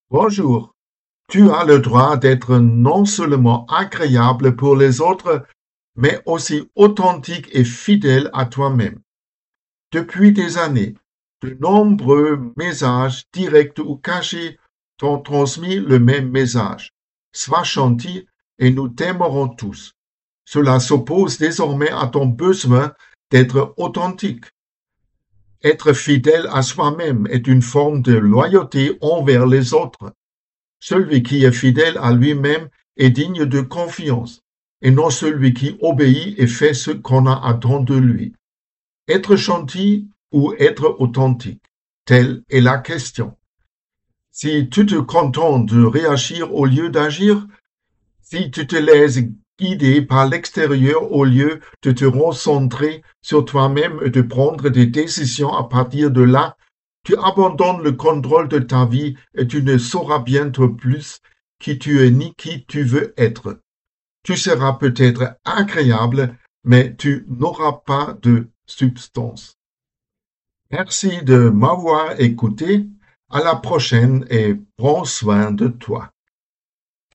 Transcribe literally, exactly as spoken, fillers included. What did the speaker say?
Bonjour, tu as le droit d'être non seulement agréable pour les autres, mais aussi authentique et fidèle à toi-même. Depuis des années, de nombreux messages directs ou cachés t'ont transmis le même message. Sois gentil et nous t'aimerons tous. Cela s'oppose désormais à ton besoin d'être authentique. Être fidèle à soi-même est une forme de loyauté envers les autres. Celui qui est fidèle à lui-même est digne de confiance, et non celui qui obéit et fait ce qu'on attend de lui. Être gentil ou être authentique, telle est la question. Si tu te contentes de réagir au lieu d'agir, si tu te laisses guider par l'extérieur au lieu de te recentrer sur toi-même et de prendre des décisions à partir de là, tu abandonnes le contrôle de ta vie et tu ne sauras bientôt plus qui tu es ni qui tu veux être. Tu seras peut-être agréable, mais tu n'auras pas de substance. Merci de m'avoir écouté. À la prochaine et prends soin de toi.